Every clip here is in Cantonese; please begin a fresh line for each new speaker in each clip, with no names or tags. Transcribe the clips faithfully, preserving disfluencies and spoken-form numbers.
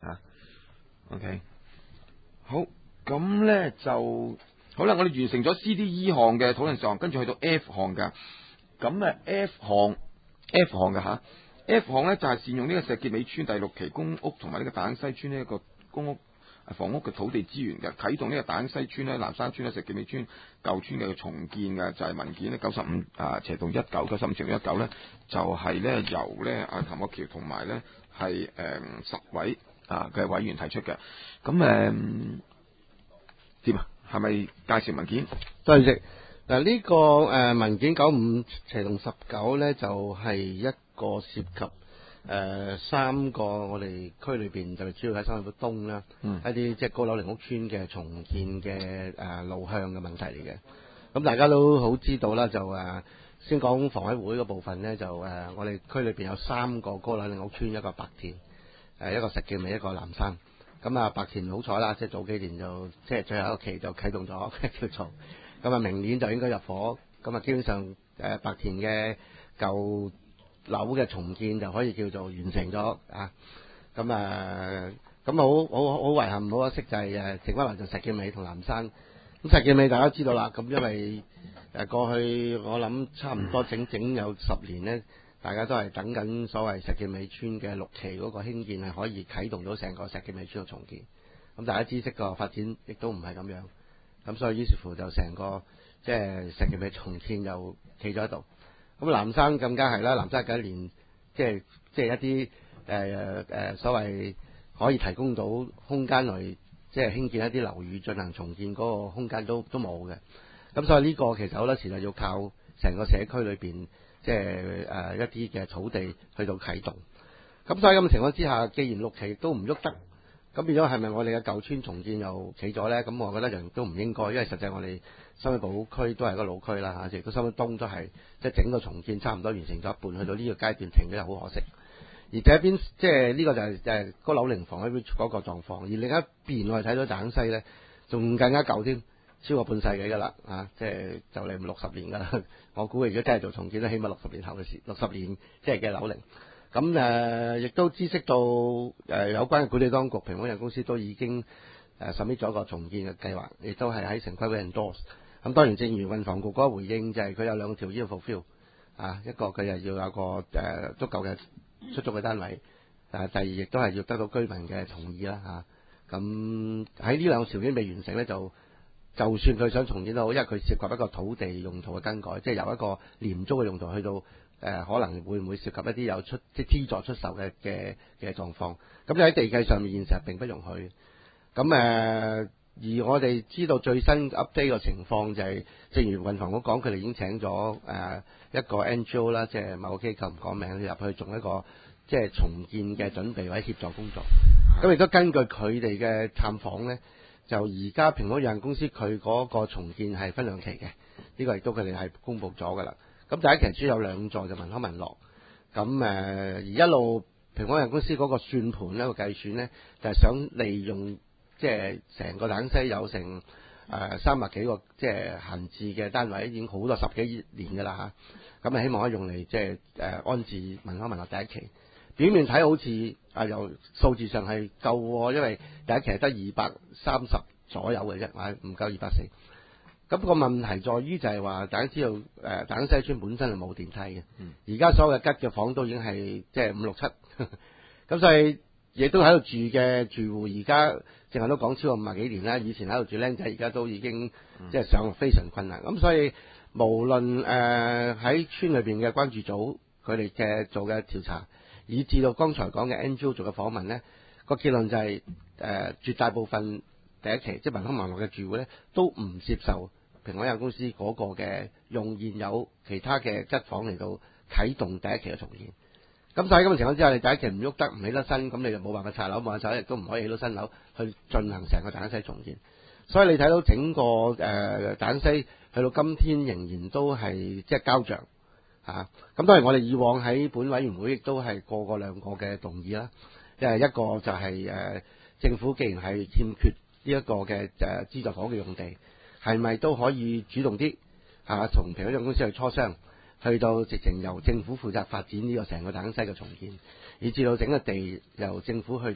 吓。OK， 好，咁咧就好啦。我哋完成咗 C、D、E 項嘅討論項，跟住去到 F 項噶。咁啊 F 項 F 項嘅吓 F 項咧就係、是、善用呢個石硤尾村第六期公屋同埋呢個大坑西村呢一個公屋房屋嘅土地資源嘅，啟動呢個大坑西村咧、南山村咧、石硤尾村舊村嘅重建嘅，就係、是、文件咧九十五啊斜度一九九十五斜度一九咧，就係、是、咧由咧阿譚國僑同埋咧係誒十位啊嘅委員提出嘅。咁誒點啊？係咪介紹文件？
多謝。嗱、這、呢個誒文件九五斜同十九咧，就係、是、一個涉及誒、呃、三個我哋區裏邊就係主要喺深水埗東啦，
嗯、
一啲即係高樓齡屋邨嘅重建嘅誒、呃、路向嘅問題嚟嘅。咁大家都好知道啦，就誒、呃、先講房委會嗰部分咧，就誒、呃、我哋區裏邊有三個高樓齡屋邨，一個白田，誒、呃、一個石硤尾，一個南山。咁啊白田好彩啦，即係早幾年就即係最後一個期就啟動咗叫做。咁啊，明年就應該入伙，咁啊，基本上誒白田嘅舊樓嘅重建就可以叫做完成咗啊。咁啊，咁好好好遺憾，好可惜就係誒剩翻埋就石硤尾同南山。咁石硤尾大家知道啦，咁因為誒過去我諗差唔多整整有十年呢，大家都係等緊所謂石硤尾村嘅六期嗰個興建係可以啟動到成個石硤尾村嘅重建。咁大家知悉個發展亦都唔係咁樣。咁所以於是乎就成個即係石硤尾重建又企咗喺度。咁南山更加係啦，南山近一年即係即係一啲誒誒所謂可以提供到空間嚟即係興建一啲樓宇進行重建嗰個空間都都冇嘅。咁所以呢個其實好多時就要靠成個社區裏邊即係誒一啲嘅土地去到啟動。咁所以咁嘅情況之下，既然六期都唔喐得。咁變咗係咪我哋嘅舊村重建又企咗咧？咁我覺得人都唔應該，因為實際我哋深水埗區都係一個老區啦嚇，亦都深水東都係即係整個重建差唔多完成咗一半，去到呢個階段停咗又好可惜。而第一邊即係呢個就係誒個樓齡房嗰個狀況，而另一邊我哋睇到大坑西咧，仲更加舊添，超過半世紀㗎啦嚇，即係就嚟六十年㗎啦。我估如果真係做重建，都起碼六十年後嘅事，六十年即係嘅樓齡。咁誒，亦、呃、都知悉到誒、呃、有關嘅管理當局，平安人公司都已經誒 submit 咗個重建嘅計劃，亦都係喺城規會 endorse。咁當然，正如運房局嗰個回應，就係、是、佢有兩個條件要 fulfill 啊，一個佢又要有個誒、呃、足夠嘅出租嘅單位，誒第二亦都係要得到居民嘅同意啦嚇。咁喺呢兩個條件未完成咧，就就算佢想重建都好，因為佢涉及一個土地用途嘅更改，即係由一個廉租嘅用途去到。誒、呃、可能會唔會涉及一啲有出即係資助出售嘅嘅嘅狀況？咁喺地契上面現實並不容許。咁誒、呃，而我哋知道最新 update 嘅情況就係、是，正如運房局講，佢哋已經請咗誒、呃、一個 N G O 啦，即係某個機構唔講名入去做一個即係重建嘅準備或者協助工作。咁亦都根據佢哋嘅探訪咧，就而家平安有限公司佢嗰個重建係分兩期嘅，呢、這個亦都佢哋係公佈咗㗎啦。咁第一期主要有兩座就民康民樂，咁誒而一路平安有限公司嗰個算盤咧個計算咧，就係、是、想利用即係成個大坑西有成誒三百幾個即係閒置嘅單位，已經好多十幾年㗎啦嚇，咁啊希望可以用嚟即係誒安置民康民樂第一期。表面睇好似啊由數字上係夠喎，因為第一期係得二百三十左右嘅啫，唔夠二百四。咁個問題在於就係話，大家知道誒大坑西村本身係冇電梯嘅，而家、嗯、所有嘅吉嘅房都已經係即係五六七，咁所以亦都喺度住嘅住戶，而家淨係都講超過五十幾年啦。以前喺度住僆仔，而家都已經即係上非常困難。咁所以無論誒喺、呃、村裏邊嘅關注組佢哋嘅做嘅調查，以至到剛才講嘅 N G O 做嘅訪問呢，個結論就係、是、誒、呃、絕大部分第一期即係民康民樂嘅住戶呢，都唔接受平安有限公司嗰個嘅用現有其他嘅吉房嚟到啟動第一期嘅重建。咁所以咁嘅情況之下，你第一期唔喐得唔起得身，咁你就冇辦法拆樓，冇辦法拆，亦都唔可以起到新樓去進行成個大坑西重建。所以你睇到整個誒大坑西去到今天仍然都係即係膠着嚇。咁當然我哋以往喺本委員會亦都係過過兩個嘅動議啦。誒一個就係、是、誒、呃、政府既然係欠缺呢一個嘅誒資助房嘅用地，係咪都可以主動啲嚇，從平安有限公司去磋商，去到直情由政府負責發展呢個成個大坑西嘅重建，以至到整個地由政府去到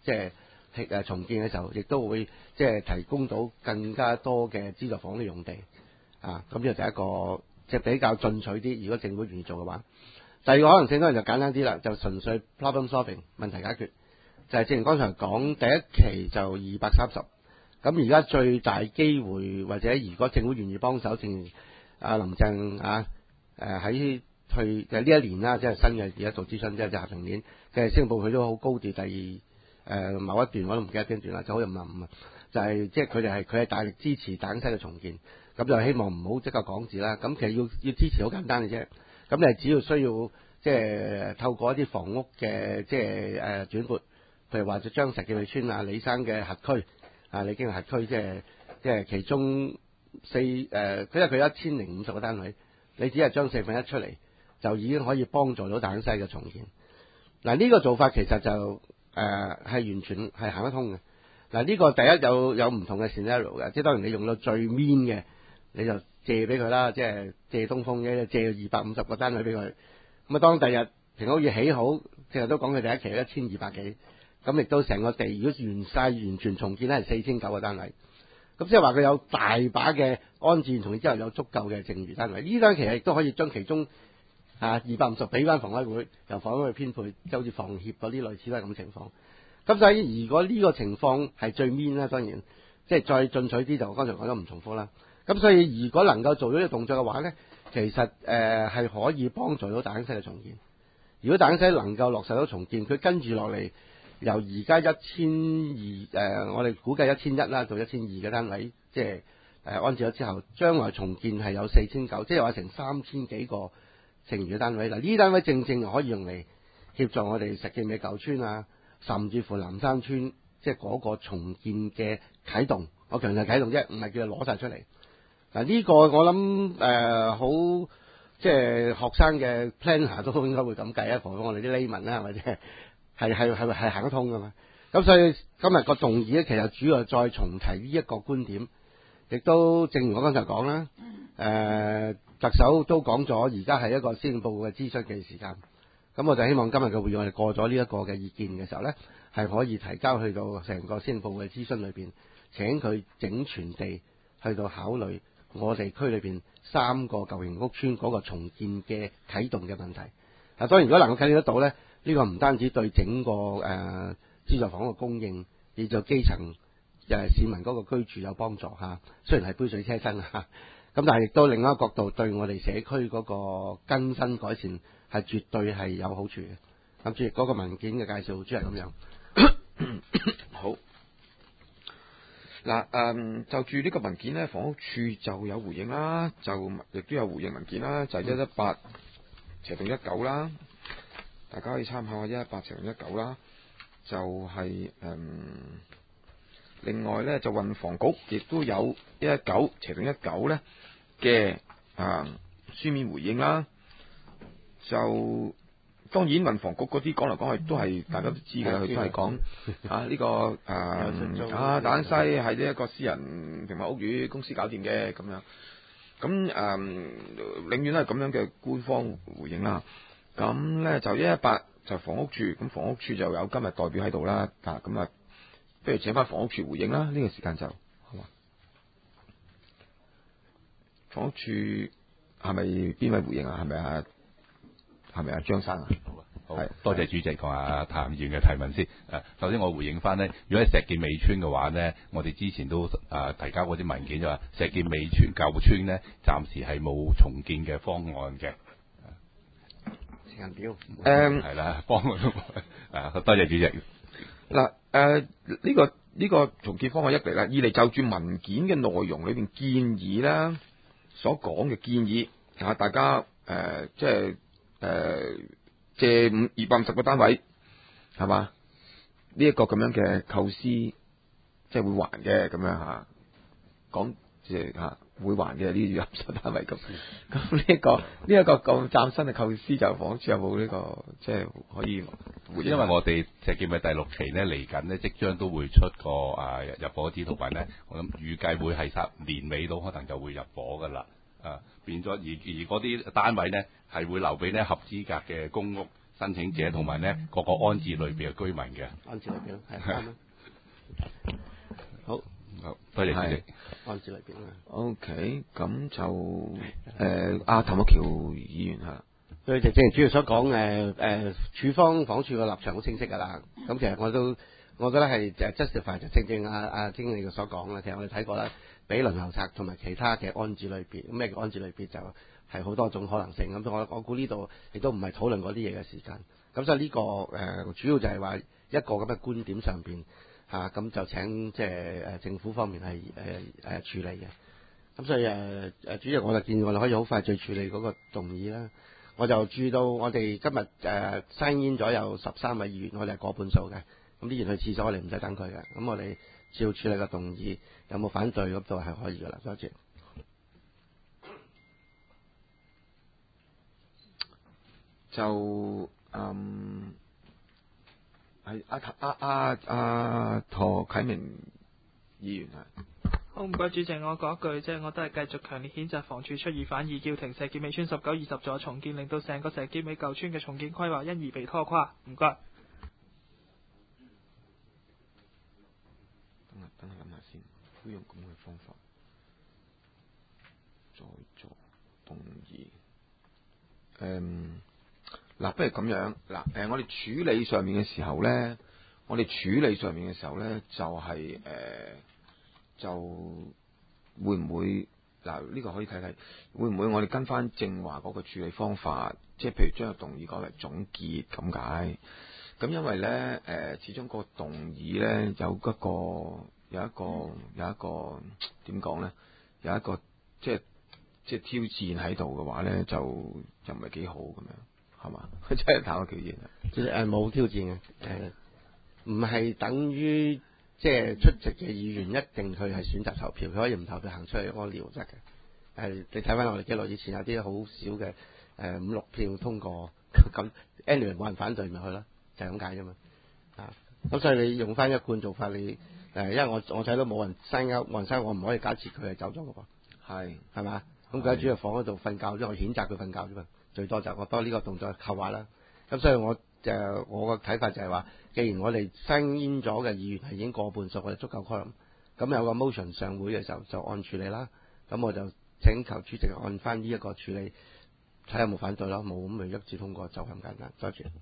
即係誒重建嘅時候，亦都會即係提供到更加多嘅資助房嘅用地啊。咁呢個就係一個即係比較進取啲。如果政府願意做嘅話，第二個可能性當然就簡單啲啦，就純粹 problem solving 問題解決。就係正如剛才講，第一期就二百三十，咁而家最大機會或者如果政府願意幫手，正如阿林鄭啊誒喺去就呢一年啦，即係新嘅而家做諮詢，即係下明年嘅施政報告佢都好高調。第二誒、呃、某一段我都唔記得邊段啦，就好似五十五啊，就係即係佢哋係佢係大力支持大坑西嘅重建，咁就希望唔好即刻講字啦。咁其實要要支持好簡單嘅啫，咁你係只要需要即係透過一啲房屋嘅即係誒轉撥。譬如話就將石硤尾村啊、李生嘅轄區啊、李京嘅轄區，即係即係其中四誒，佢因為佢一千零五十個單位，你只係將四分一出嚟，就已經可以幫助到大坑西嘅重建。嗱，呢個做法其實就誒係、呃、完全係行得通嘅。嗱，呢個第一有有唔同嘅 scenario 嘅，即係當然你用到最 mean 嘅，你就借俾佢啦，即係借東風嘅，借二百五十個單位俾佢。咁啊，當第日平屋業起好，其實都講佢第一期一千二百幾。咁亦都成個地，如果完晒完全重建咧，係四千九個單位。咁即係話佢有大把嘅安置，同之後有足夠嘅剩餘單位。呢單其實亦都可以將其中啊二百五十俾翻房委會，由房委會去編配，就好似房協嗰啲類似都係咁嘅情況。咁所以如果呢個情況係最 mean 啦，當然即係再進取啲，就我剛才講咗唔重複啦。咁所以如果能夠做到呢個動作嘅話咧，其實誒係、呃、可以幫助到大坑西嘅重建。如果大坑西能夠落實到重建，佢跟住落嚟。由而家一千二誒，我哋估計一千一啦，到一千二嘅單位，即係誒安置咗之後，將來重建係有四千九，即係話成三千幾個剩餘嘅單位。嗱，呢啲單位正正可以用嚟協助我哋石硤尾舊村啊，甚至乎南山村，即係嗰個重建嘅啟動。我強調啟動啫，唔係叫佢攞晒出嚟。嗱，呢個我諗誒好，即係學生嘅 planner 都應該會咁計啊，防止我哋啲 layman 啦，或者。係係係係行得通噶嘛？咁所以今日個動議咧，其實主要係再重提呢一個觀點，亦都正如我剛才講啦。誒、呃，特首都講咗，而家係一個施政報告嘅諮詢嘅時間。咁我就希望今日嘅會議，我哋過咗呢一個嘅意見嘅時候咧，係可以提交去到成個施政報告嘅諮詢裏邊，請佢整全地去到考慮我哋區裏邊三個舊型屋邨嗰個重建嘅啟動嘅問題。嗱，當然如果能夠啟動得到咧。呢個唔單止對整個誒、呃、資助房嘅供應，亦就基層誒、呃、市民嗰個居住有幫助嚇。雖然係杯水車薪嚇，咁但係亦都另一個角度對我哋社區嗰個更新改善係絕對係有好處嘅。咁主席嗰個文件嘅介紹，主要係咁樣。
好。嗱，誒就住呢個文件咧，房屋署就有回應啦，就亦都有回應文件啦，就係一一八斜定一九啦。大家可以參考下一一八斜定一九啦，就係、是、誒、嗯、另外咧就運房局亦都有一一九斜定一九咧嘅啊書面回應啦。就當然運房局嗰啲講嚟講去都係大家都知㗎啦，佢都係講啊呢、這個誒啊大坑西係呢一個私人平民屋宇公司搞掂嘅咁樣，咁誒、嗯、永遠都係咁樣嘅官方回應啦。咁咧就一一八就房屋處，咁房屋處就有今日代表喺度啦，啊咁啊，不如請翻房屋處回應啦，呢、這個時間就好嘛？房屋處係咪邊位回應啊？係咪啊？係咪啊？張生啊？好啊，
好，多謝主席同阿譚議員嘅提問先。誒，首先我回應翻呢，如果喺石硤尾村嘅話呢，我哋之前都誒提交嗰啲文件就話，石硤尾村舊村呢，暫時係冇重建嘅方案嘅。
時間表，
誒係啦，幫我誒多謝主席。
嗱誒呢個呢、這個重建方案一嚟啦，二嚟就住文件嘅內容裏邊建議啦，所講嘅建議啊，大家誒、呃、即係誒、呃、借五二百五十個單位係嘛？呢一、這個咁樣嘅構思，即係會還嘅咁樣嚇，講即係嚇。會還嘅呢啲入手單位咁，咁呢一個呢一、這個咁嶄新嘅構思就房署有冇呢、這個即係可以回應？
因為我哋石硤尾第六期呢嚟緊呢，即將都會出個啊入伙指圖文呢，我諗預計會係十年尾到可能就會入伙噶啦，啊變咗而而嗰啲單位呢係會留俾呢合資格嘅公屋申請者同埋咧各個安置類別嘅居民嘅。
安置類別咯，係啱啦。好，
好，多謝主席。
安置類別啊。
OK，咁就誒阿譚國僑議員嚇。
佢就正如主席所講，誒誒，署方房署嘅立場好清晰㗎啦。咁其實我都，我覺得係誒 justify 就正正阿阿經理嘅所講啦。其實我哋睇過啦，比輪候冊同埋其他嘅安置類別，咩叫安置類別就係好多種可能性。咁我我估呢度亦都唔係討論嗰啲嘢嘅時間。咁所以呢、這個誒、呃、主要就係話一個咁嘅觀點上邊嚇，咁、啊、就請即係誒政府方面係誒誒處理嘅。咁所以誒誒、呃、主席我就建議我哋可以好快再處理嗰個動議啦。我就注到我哋今日誒 sign in 咗有十三位議員，我哋係過半數嘅。咁啲議員去廁所，我哋唔使等佢嘅。咁我哋照處理個動議，有冇反對嗰度係可以㗎啦。多謝。
就嗯係阿阿阿阿何啟明議員啊。
好，唔該主席，我講一句即係我都係繼續強烈譴責房署出爾反爾，叫停石硤尾村十九二十座重建，令到成個石硤尾舊村嘅重建規劃因而被拖垮。唔該。
等下等下諗下先，會用咁嘅方法再做動議。誒嗱，不如咁樣嗱，誒我哋處理上面嘅時候咧，我哋處理上面嘅時候咧，就係、是、誒。呃就會唔會嗱？呢、這個可以睇睇，會唔會我哋跟翻正話嗰個處理方法，即係譬如將個動議改為總結咁解。咁因為咧，誒、呃，始終個動議咧有一個有一個有一個點講咧，有一個即係即係挑戰喺度嘅話咧，就就唔係幾好咁樣，係嘛？佢真係睇個條件啊！
即係誒冇挑戰嘅，誒唔係等於。即係出席嘅議員一定佢係選擇投票，佢可以唔投票行出去屙尿得嘅。誒，你睇翻我哋記錄以前有啲好少嘅誒五六票通過，咁 anyway 冇人反對咪去啦，就係咁解啫嘛。啊，咁所以你用翻一貫做法，你誒，因為我我睇到冇人生勾，冇人生，我唔可以假設佢係走咗嘅噃。係係嘛？咁佢喺主席房嗰度瞓覺，即係我譴責佢瞓覺啫嘛。最多就我多呢個動作後話啦。咁所以我就我個睇法就係話，既然我哋聲煙咗嘅議員係已經過半數，我哋足夠 quorum，咁有個 motion 上會嘅時候就按處理啦。咁我就請求主席按翻呢一個處理，睇下有冇反對咯，冇咁咪一致通過就咁簡單。多謝。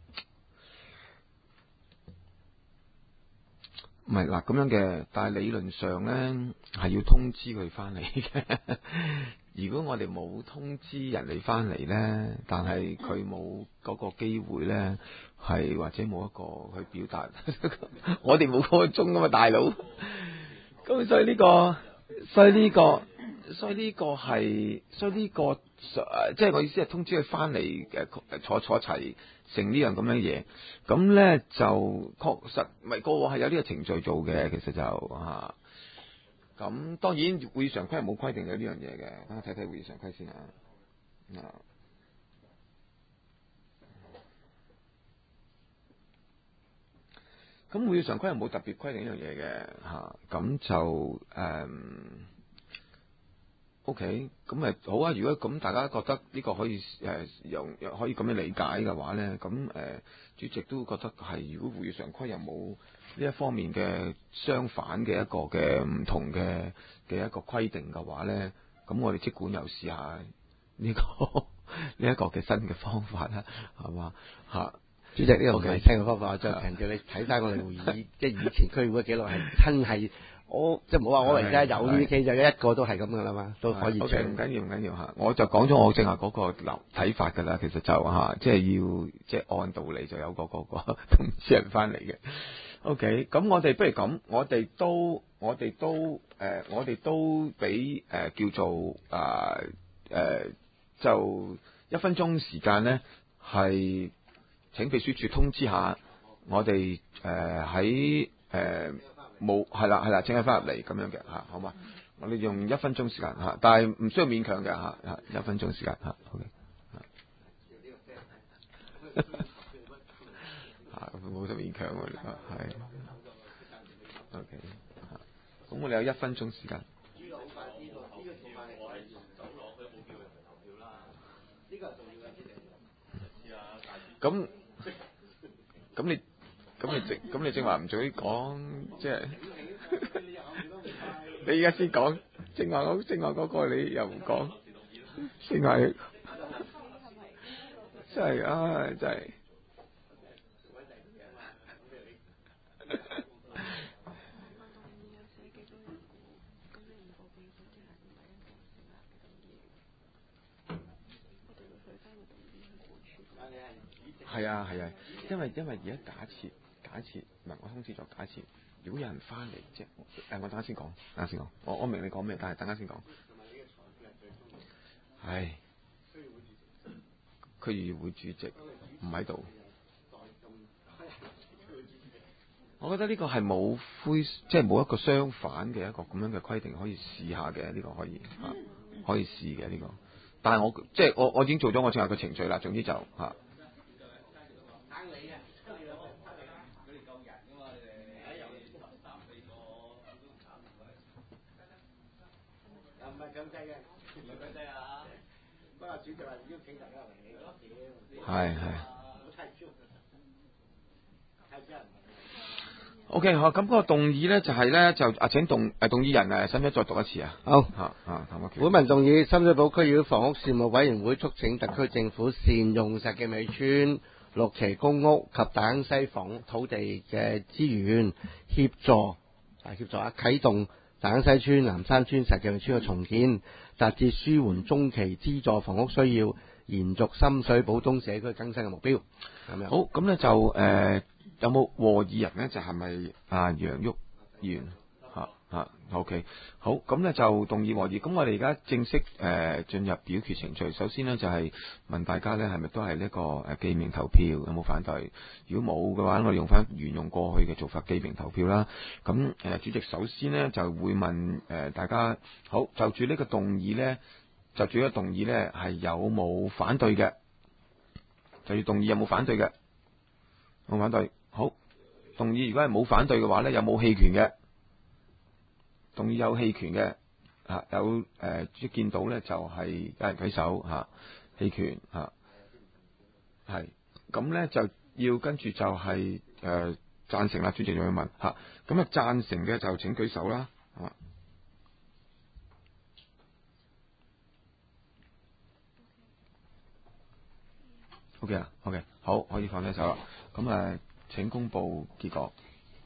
唔係嗱咁樣嘅，但係理論上咧係要通知佢翻嚟嘅。如果我哋冇通知人哋翻嚟咧，但係佢冇嗰個機會咧，係或者冇一個去表達，我哋冇嗰個鐘啊嘛，大佬。咁所以呢個，所以呢個，所以呢個係，所以呢個，即係我意思係通知佢翻嚟嘅，坐坐齊成呢樣咁樣嘢。咁咧就確實唔係個個係有呢個程序做嘅，其實就嚇。咁當然會議常規係冇規定有呢樣嘢嘅，等我睇睇會議常規先啊。咁會議常規係冇特別規定呢樣嘢嘅嚇，咁就誒 OK，咁咪好啊。如果咁大家覺得呢個可以誒又又可以咁樣理解嘅話咧，咁誒、呃、主席都覺得係，如果會議常規又冇呢一方面嘅相反嘅一個嘅唔同嘅嘅一個規定嘅話咧，咁我哋即管又試下呢、這個呢一個嘅新嘅方法啦，係嘛嚇？
主席呢個唔係新嘅方法，我再強調你睇翻我哋會議，即係以前區議會記錄係真係。我即係唔好話我而家有呢啲 case 就一個都係咁噶啦嘛，都可以出。唔緊要唔緊要嚇，我就講咗我正話嗰個流睇法㗎啦。其實就嚇，即係要即係按道理就有個嗰個通知人翻嚟嘅。OK，咁我哋不如咁，我哋都我哋都誒、呃，我哋都俾誒、呃、叫做啊誒、呃呃，就一分鐘時間咧，係請秘書處通知下我哋誒喺誒。冇係啦係啦，請佢翻入嚟咁樣嘅嚇，好嘛？我哋用一分鐘時間嚇，但係唔需要勉強嘅嚇嚇，一分鐘時間嚇，OK 嚇，冇得勉強喎，係 OK 嚇，咁我哋有一分鐘時間。咁
咁你咁你正咁你正話唔早啲講，即係你而家先講，正話嗰正話嗰個你又唔講，正話真係啊真係。係啊係啊，因為因為而家假設假設，唔係我通知咗假設，如果有人翻嚟，即係誒，我等下先講，等下先講，我我明你講咩，但係等下先講。唉，區議會主席唔喺度，我覺得呢個係冇灰，即係冇一個相反嘅一個咁樣嘅規定可以試下嘅，呢、這個可以嚇、啊、可以試嘅呢個。但係我即係我我已經做咗我正話嘅程序啦，總之就嚇。啊係係。O K 好，咁嗰個動議咧就係咧就啊請動誒動議人誒使唔使再讀一次啊？
好
嚇嚇，譚國權。
本文動議深水埗區議會房屋事務委員會促請特區政府善用石硤尾村六期公屋及大坑西房屋土地嘅資源，協助啊協助啊啟動大坑西村、南山村、石硤尾村嘅重建，達至舒緩中期資助房屋需要，延續深水埗東社區更新嘅目標。咁樣
好，咁咧就誒、呃、有冇和議人咧？就係咪啊楊旭議員嚇嚇 O K 好，咁咧就動議和議。咁我哋而家正式誒、呃、進入表決程序。首先呢，就係、是、問大家咧係咪都係呢個誒記名投票，有冇反對？如果冇嘅話，我哋用翻沿用過去嘅做法記名投票啦。咁誒、呃、主席首先呢，就會問誒、呃、大家，好就住呢個動議咧，就住呢個動議咧係有冇反對嘅？就住動議有冇反對嘅？冇反對。好，動議如果係冇反對嘅話咧，有冇棄權嘅？動議有棄權嘅，啊有誒，即、呃、見到咧就係有人舉手吓，棄權吓，係咁咧就要跟住就係誒贊成啦。主席就要問吓，咁啊贊成嘅就請舉手啦。啊，OK 啊 ，OK 好，可以放低手啦。咁啊，請公布結果。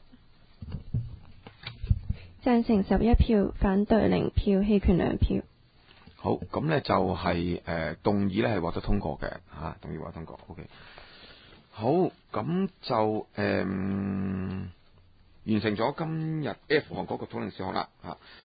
贊成十一票，反對零票，棄權兩票。
好，咁呢就係、是、誒、呃、動議呢係獲得通過嘅嚇、啊，動議獲得通過。OK，好，咁就誒、呃、完成咗今日 F 項嗰個討論事項啦嚇。